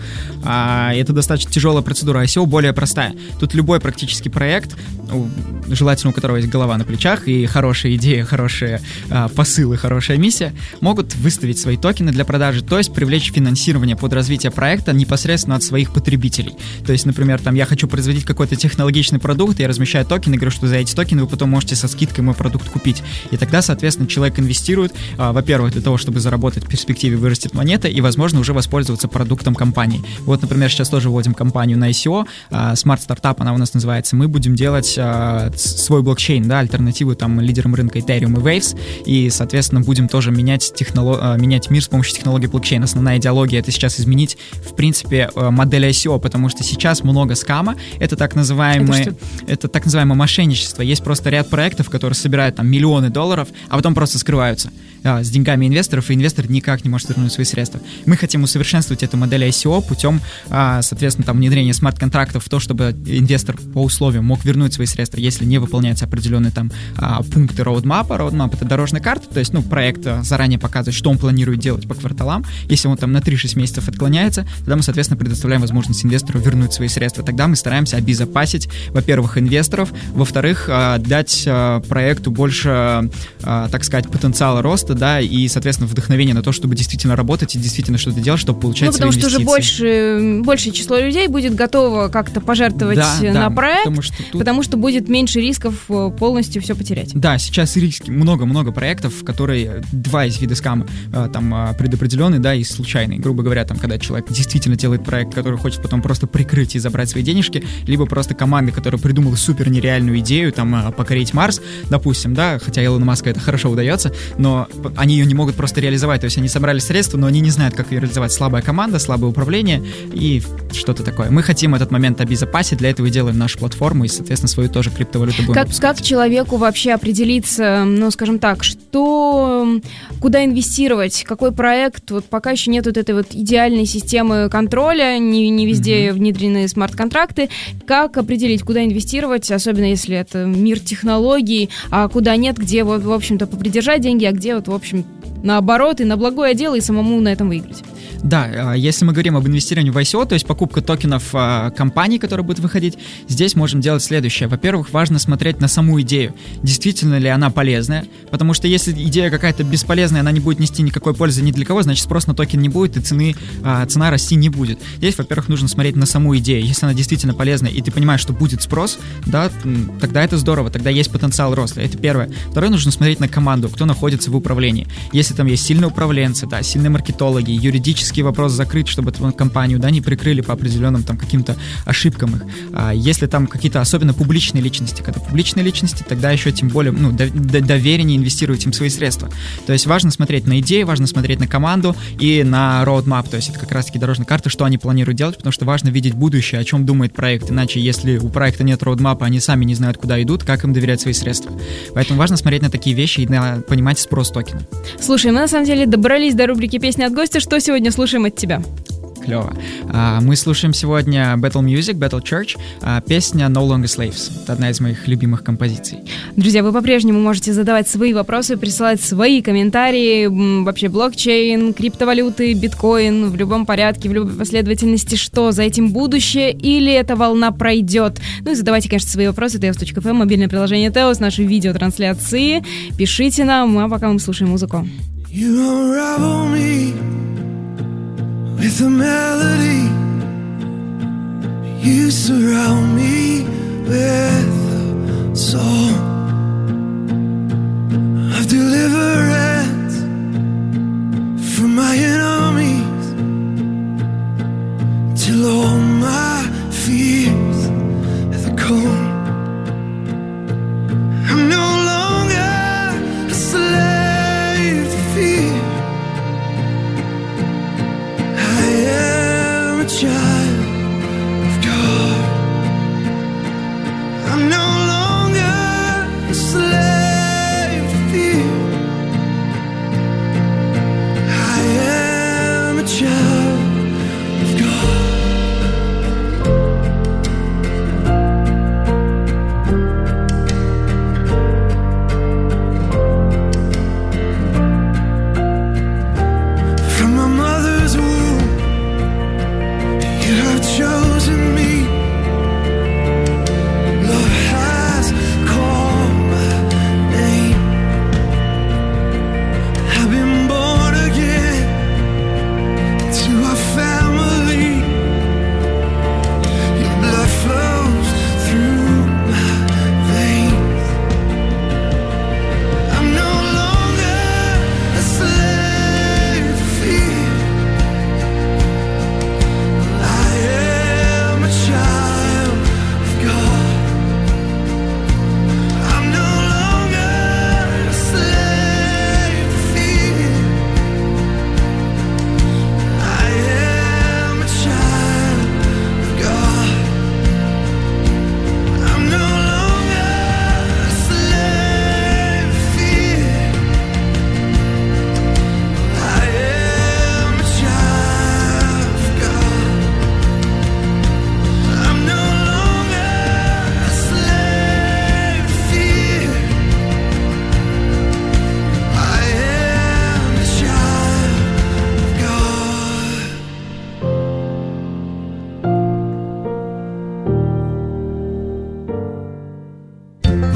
Это достаточно тяжелая процедура, ICO более простая. Тут любой практически проект, желательно у которого есть голова на плечах и хорошие идеи, хорошие посылы, хорошая миссия, могут выставить свои токены для продажи, то есть привлечь финансирование под развитие проекта непосредственно от своих потребителей. То есть, например, я хочу производить какой-то технологичный продукт, я размещаю токены, говорю, что за эти токены вы потом можете со скидкой мой продукт купить. И тогда, соответственно, человек инвестирует, во-первых, для того, чтобы заработать в перспективе, вырастет монета и, возможно, уже воспользоваться продуктом компании. Вот, например, сейчас тоже вводим компанию на ICO, Smart Startup она у нас называется, мы будем делать свой блокчейн, альтернативу лидерам рынка Ethereum и Waves, и, соответственно, будем тоже менять мир с помощью технологии блокчейна. Основная идеология — это сейчас изменить, в принципе, модель ICO, потому что сейчас много скама, это так называемое мошенничество. Есть просто ряд проектов, которые собирают миллионы долларов, а потом просто скрываются с деньгами инвесторов, и инвестор никак не может вернуть свои средства. Мы хотим усовершенствовать эту модель ICO путем, соответственно, внедрения смарт-контрактов в то, чтобы инвестор по условиям мог вернуть свои средства, если не выполняются определенные пункты роудмапа. Роудмап — это дорожная карта, то есть, проект заранее показывает, что он планирует делать по кварталам. Если он на 3-6 месяцев отклоняется, тогда мы, соответственно, предоставляем возможность инвестору вернуть свои средства. Тогда мы стараемся обезопасить, во-первых, инвесторов, во-вторых, дать проекту больше, так сказать, потенциала роста, и, соответственно, вдохновение на то, чтобы действительно работать и действительно что-то делать, чтобы получать свои инвестиции. Потому что уже большее число людей будет готово как-то пожертвовать на проект, потому что будет меньше рисков полностью все потерять. Да, сейчас риски, много-много проектов, которые два из вида скама, предопределенный, и случайный. Грубо говоря, когда человек действительно делает проект, который хочет потом просто прикрыть и забрать свои денежки, либо просто команда, которая придумала супер нереальную идею, покорить Марс, допустим, хотя Илону Маску это хорошо удается, но они ее не могут просто реализовать, то есть они собрали средства, но они не знают, как ее реализовать. Слабая команда, слабое управление и что-то такое. Мы хотим этот момент обезопасить, для этого и делаем нашу платформу и, соответственно, свою тоже криптовалюту будем выпускать. Как человеку вообще определиться, скажем так, куда инвестировать, какой проект, пока еще нет этой идеальной системы контроля, не везде внедрены смарт-контракты, как определить, куда инвестировать, особенно если это мир технологий, а куда нет, где, в общем-то, попридержать деньги, а где, в общем, наоборот, и на благое дело, и самому на этом выиграть. Да, если мы говорим об инвестировании в ICO, то есть покупка токенов компаний, которые будут выходить, здесь можем делать следующее. Во-первых, важно смотреть на саму идею. Действительно ли она полезная? Потому что если идея какая-то бесполезная, она не будет нести никакой пользы ни для кого, значит спрос на токен не будет, и цена расти не будет. Здесь, во-первых, нужно смотреть на саму идею. Если она действительно полезная, и ты понимаешь, что будет спрос, тогда это здорово, тогда есть потенциал роста. Это первое. Второе, нужно смотреть на команду, кто находится в управлении. Если там есть сильные управленцы, сильные маркетологи, юридический вопрос закрыть, чтобы эту компанию не прикрыли по определенным каким-то ошибкам их. Если там какие-то особенно публичные личности, когда публичные личности, тогда еще тем более довереннее инвестируют им свои средства. То есть важно смотреть на идеи, важно смотреть на команду и на roadmap, то есть это как раз-таки дорожная карта, что они планируют делать, потому что важно видеть будущее, о чем думает проект, иначе если у проекта нет roadmap, они сами не знают, куда идут, как им доверять свои средства. Поэтому важно смотреть на такие вещи и понимать спрос токена. Слушай, мы на самом деле добрались до рубрики «Песня от гостя». Что сегодня слушаем от тебя? Клево. Мы слушаем сегодня Battle Music, Battle Church, песня No Longer Slaves. Это одна из моих любимых композиций. Друзья, вы по-прежнему можете задавать свои вопросы, присылать свои комментарии, вообще блокчейн, криптовалюты, биткоин, в любом порядке, в любой последовательности, что за этим будущее или эта волна пройдет. И задавайте, конечно, свои вопросы. Teos.fm, мобильное приложение Teos, наши видеотрансляции. Пишите нам, а пока мы слушаем музыку. With a melody, you surround me with a song of deliverance from my enemies till all my fears are gone. I'm no longer a slave to fear. I am a child of God.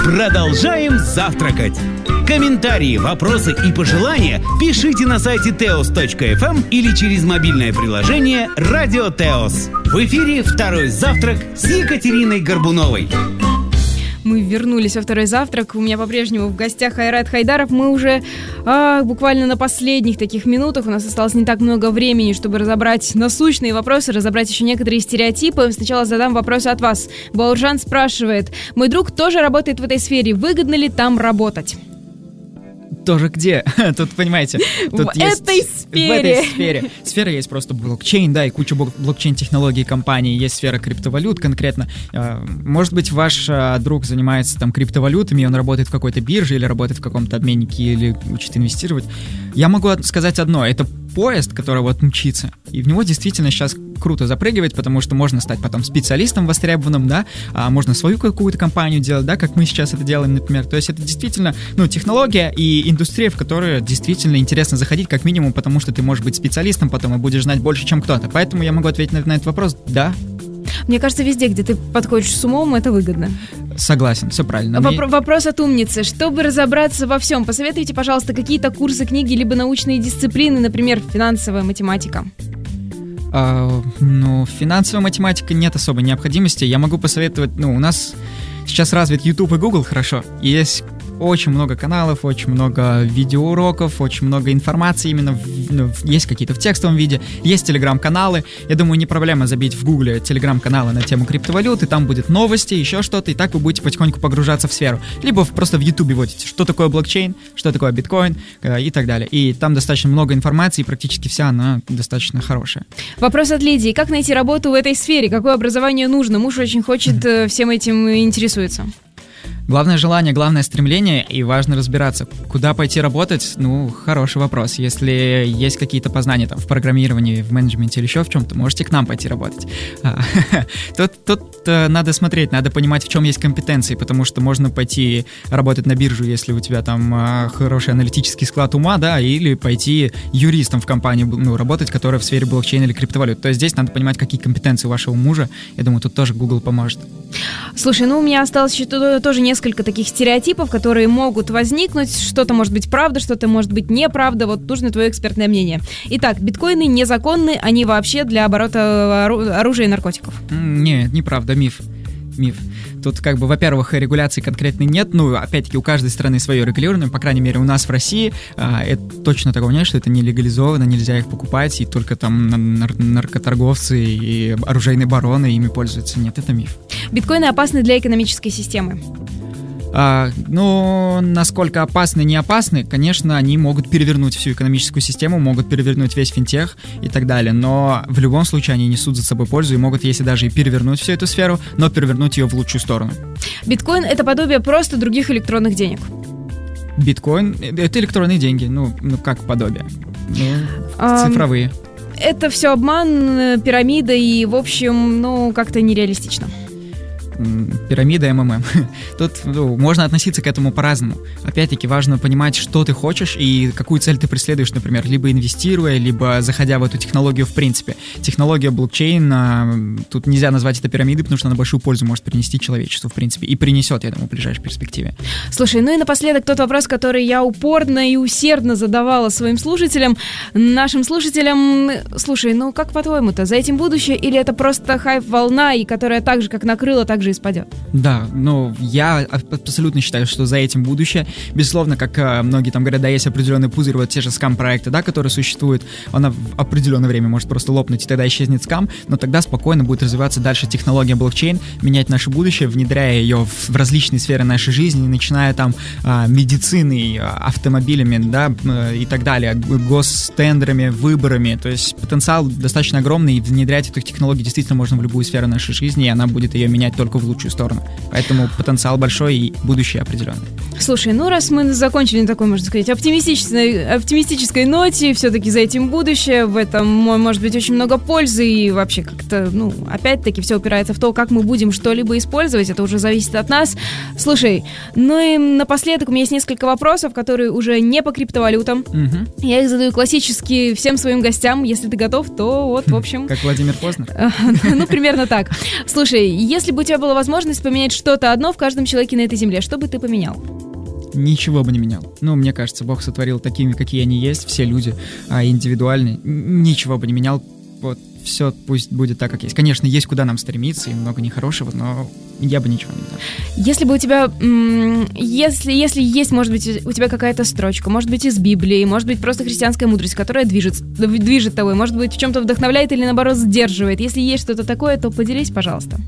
Продолжаем завтракать. Комментарии, вопросы и пожелания пишите на сайте teos.fm или через мобильное приложение «Радио Теос». В эфире «Второй завтрак» с Екатериной Горбуновой. Мы вернулись во второй завтрак. У меня по-прежнему в гостях Айрат Хайдаров. Мы уже буквально на последних таких минутах. У нас осталось не так много времени, чтобы разобрать насущные вопросы, разобрать еще некоторые стереотипы. Сначала задам вопрос от вас. Бауржан спрашивает. Мой друг тоже работает в этой сфере. Выгодно ли там работать? Тоже где? Тут, понимаете, тут в этой сфере. Сфера есть просто блокчейн, да, и куча блокчейн-технологий компаний. Есть сфера криптовалют конкретно. Может быть, ваш друг занимается там криптовалютами, и он работает в какой-то бирже или работает в каком-то обменнике или учит инвестировать. Я могу сказать одно. Это поезд, который вот мчится, и в него действительно сейчас круто запрыгивать, потому что можно стать потом специалистом востребованным, да, можно свою какую-то компанию делать, да, как мы сейчас это делаем, например. То есть это действительно, технология и индустрия, в которую действительно интересно заходить, как минимум, потому что ты можешь быть специалистом потом и будешь знать больше, чем кто-то. Поэтому я могу ответить на этот вопрос: да. Мне кажется, везде, где ты подходишь с умом, это выгодно. Согласен, все правильно. Вопрос от умницы. Чтобы разобраться во всем, посоветуйте, пожалуйста, какие-то курсы, книги, либо научные дисциплины, например, финансовая математика. Финансовая математика нет особой необходимости. Я могу посоветовать, у нас сейчас развит YouTube и Google хорошо. Есть очень много каналов, очень много видеоуроков, очень много информации именно, есть какие-то в текстовом виде, есть телеграм-каналы. Я думаю, не проблема забить в гугле телеграм-каналы на тему криптовалюты, там будет новости, еще что-то, и так вы будете потихоньку погружаться в сферу. Либо просто в ютубе вводите, что такое блокчейн, что такое биткоин и так далее. И там достаточно много информации, и практически вся она достаточно хорошая. Вопрос от Лидии. Как найти работу в этой сфере? Какое образование нужно? Муж очень хочет, всем этим интересуется. Главное желание, главное стремление, и важно разбираться, куда пойти работать. Хороший вопрос. Если есть какие-то познания там в программировании, в менеджменте или еще в чем-то, можете к нам пойти работать. Тут надо смотреть, надо понимать, в чем есть компетенции, потому что можно пойти работать на биржу, если у тебя там хороший аналитический склад ума, да, или пойти юристом в компанию работать, которая в сфере блокчейна или криптовалют. То есть здесь надо понимать, какие компетенции у вашего мужа. Я думаю, тут тоже Google поможет. Слушай, у меня осталось еще тоже несколько таких стереотипов, которые могут возникнуть. Что-то может быть правда, что-то может быть неправда. Вот нужно твое экспертное мнение. Итак, биткоины незаконны, они вообще для оборота оружия и наркотиков? Нет, неправда, миф. Тут во-первых, регуляции конкретной нет, опять-таки у каждой страны свое регулирование, по крайней мере у нас в России это точно такого нет, что это не легализовано, нельзя их покупать, и только там наркоторговцы и оружейные бароны ими пользуются. Нет, это миф. Биткоины опасны для экономической системы? Насколько опасны, не опасны, конечно, они могут перевернуть всю экономическую систему, могут перевернуть весь финтех и так далее, но в любом случае они несут за собой пользу и могут, если даже и перевернуть всю эту сферу, но перевернуть ее в лучшую сторону. Биткоин — это подобие просто других электронных денег? Биткоин — это электронные деньги, как подобие, цифровые. Это все обман, пирамида и, в общем, как-то нереалистично. Пирамида МММ. Тут можно относиться к этому по-разному. Опять-таки важно понимать, что ты хочешь и какую цель ты преследуешь, например, либо инвестируя, либо заходя в эту технологию в принципе. Технология блокчейн, тут нельзя назвать это пирамидой, потому что она большую пользу может принести человечеству в принципе и принесет, я думаю, в ближайшей перспективе. Слушай, и напоследок тот вопрос, который я упорно и усердно задавала своим слушателям, нашим слушателям. Слушай, как по-твоему-то, за этим будущее или это просто хайп-волна, и которая так же, как накрыла, так же и спадет? Да, я абсолютно считаю, что за этим будущее. Безусловно, как многие там говорят, да, есть определенный пузырь, вот те же скам-проекты, да, которые существуют, она в определенное время может просто лопнуть, и тогда исчезнет скам, но тогда спокойно будет развиваться дальше технология блокчейн, менять наше будущее, внедряя ее в различные сферы нашей жизни, начиная там медициной, автомобилями, да, и так далее, гостендерами, выборами, то есть потенциал достаточно огромный, и внедрять эту технологию действительно можно в любую сферу нашей жизни, и она будет ее менять только в лучшую сторону. Поэтому потенциал большой и будущее определенное. Слушай, раз мы закончили на такой, можно сказать, оптимистической ноте, все-таки за этим будущее, в этом может быть очень много пользы, и вообще как-то, опять-таки все упирается в то, как мы будем что-либо использовать, это уже зависит от нас. Слушай, и напоследок у меня есть несколько вопросов, которые уже не по криптовалютам. Угу. Я их задаю классически всем своим гостям, если ты готов, то в общем... Как Владимир Познер? Примерно так. Слушай, если бы у тебя была возможность поменять что-то одно в каждом человеке на этой земле, что бы ты поменял? Ничего бы не менял. Мне кажется, Бог сотворил такими, какие они есть, все люди индивидуальны. Ничего бы не менял. Вот все пусть будет так, как есть. Конечно, есть куда нам стремиться, и много нехорошего, но я бы ничего не менял. Если бы у тебя, если есть, может быть, у тебя какая-то строчка, может быть, из Библии, может быть, просто христианская мудрость, которая движет тобой, может быть, в чем-то вдохновляет или, наоборот, сдерживает. Если есть что-то такое, то поделись, пожалуйста.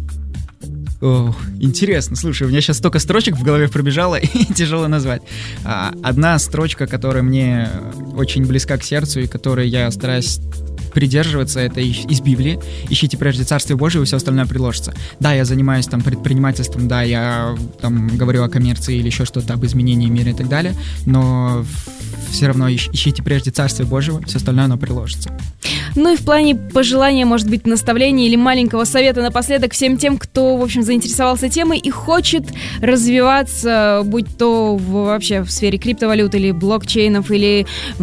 Ох, интересно. Слушай, у меня сейчас столько строчек в голове пробежало, и тяжело назвать. Одна строчка, которая мне очень близка к сердцу, и которой я стараюсь придерживаться, это из Библии. Ищите прежде Царствие Божие, и все остальное приложится. Да, я занимаюсь там предпринимательством, да, я там говорю о коммерции или еще что-то, об изменении мира и так далее, но все равно ищите прежде Царствие Божьего, все остальное оно приложится. Ну и в плане пожелания, может быть, наставления или маленького совета напоследок всем тем, кто, в общем, заинтересовался темой и хочет развиваться, будь то вообще в сфере криптовалют или блокчейнов, или,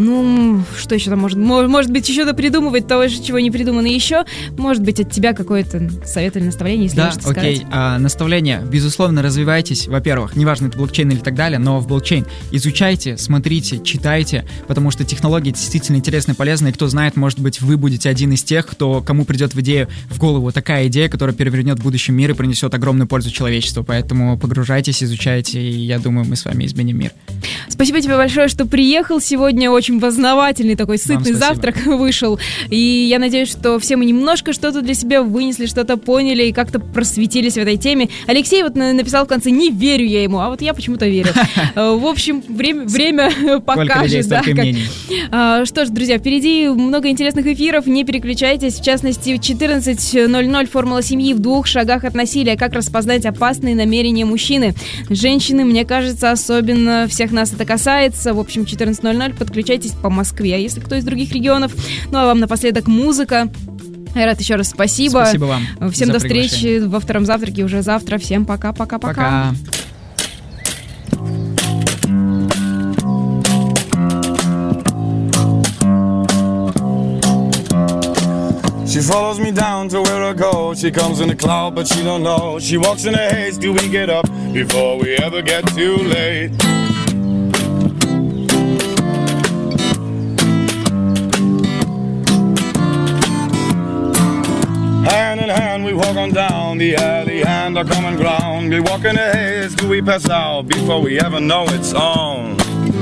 что еще там может быть, еще-то придумывать того, чего не придумано еще. Может быть, от тебя какой-то совет или наставление, если можете сказать. Да, окей. Наставление. Безусловно, развивайтесь. Во-первых, неважно, это блокчейн или так далее, но в блокчейн изучайте, смотрите, читайте, потому что технологии действительно интересны и полезны, и кто знает, может быть, вы будете один из тех, кому придет в голову такая идея, которая перевернет в будущем мир и принесет огромную пользу человечеству. Поэтому погружайтесь, изучайте, и я думаю, мы с вами изменим мир. Спасибо тебе большое, что приехал сегодня. Очень познавательный такой сытный завтрак вышел. И я надеюсь, что все мы немножко что-то для себя вынесли, что-то поняли и как-то просветились в этой теме. Алексей вот написал в конце: не верю я ему, а вот я почему-то верю. В общем, время покажет. Что ж, друзья, впереди много интересных эфиров. Не переключайтесь. В частности, в 14:00 «Формула семьи» в 2 шагах от насилия. Как распознать опасные намерения мужчины. Женщины, мне кажется, особенно всех нас это касается. В общем, 14:00 подключайтесь по Москве. А если кто из других регионов? Ну а вам напоследок музыка. Айрат, еще раз спасибо. Спасибо вам. Всем до встречи во втором завтраке уже завтра. Всем пока-пока-пока. Пока. She follows me down to where I go. She comes in a cloud, but she don't know. She walks in a haze till we get up before we ever get too late. Hand in hand we walk on down the alley and our common ground. We walk in a haze till we pass out before we ever know it's on.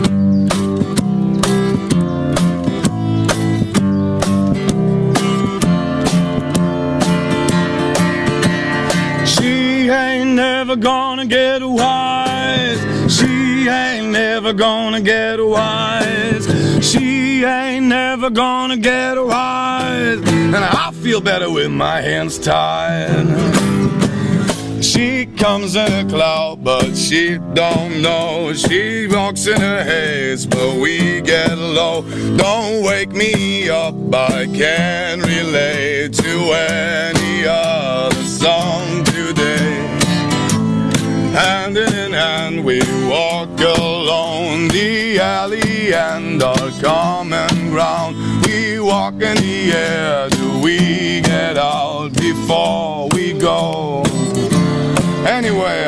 She ain't never gonna get wise. She ain't never gonna get wise. She ain't never gonna get wise. And I feel better with my hands tied. She comes in a cloud, but she don't know. She walks in a haze, but we get low. Don't wake me up, I can't relate to any other song today. Hand in hand we walk along the alley and our common ground. We walk in the air till we get out before we go anywhere.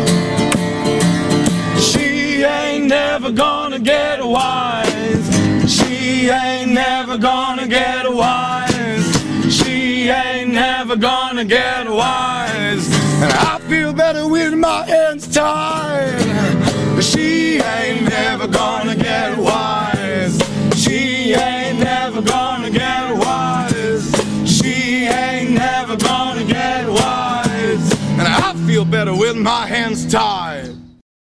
She ain't never gonna get wise. She ain't never gonna get wise. She ain't never gonna get wise. And I feel better with my hands tied. She ain't never gonna get wise. She ain't never gonna get wise. She ain't never gonna get wise. And I feel better with my hands tied.